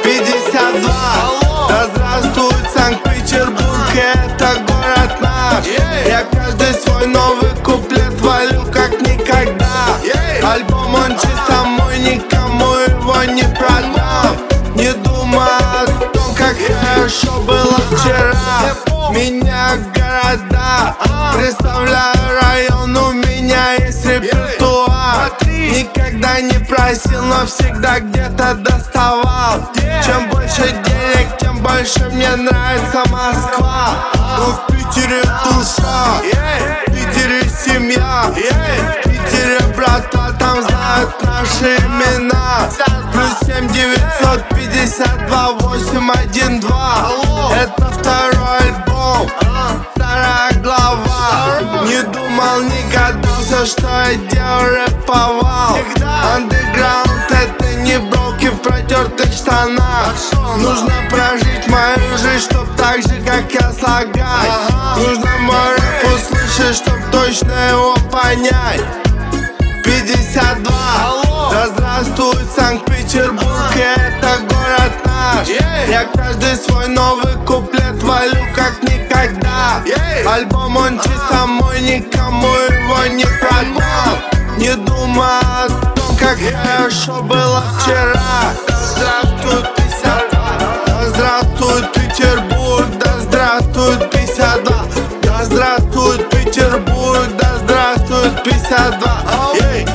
52. Да здравствует Санкт-Петербург, это город наш. Я каждый свой новый куплет валю как никогда. Альбом он чисто мой, никому его не продам. Не думай о том, как хорошо было вчера. Меня города, представляю район, у меня есть репертуар. Никогда не просил, но всегда где-то доставал. Чем больше денег, тем больше мне нравится Москва. Но в Питере душа, в Питере семья, в Питере братва, там знают наши имена. +7 952 812. Это второй альбом, вторая глава. Не думал, не гадался, что я делал рэповал. Андеграунд — это не броуки в протертых штанах. Нужно прожить мою жизнь, чтоб так же, как я, слагать. Нужно мой рэп услышать, чтоб точно его понять. 52. Да здравствует Санкт-Петербург, это город наш. Я каждый свой новый куплет валю как никогда. Альбом он чисто мой, никому его не продам. Не думай о том, как хорошо было вчера. Да здравствует 52. Да здравствует Петербург, да здравствует 52. Да здравствует Петербург, да здравствует 52.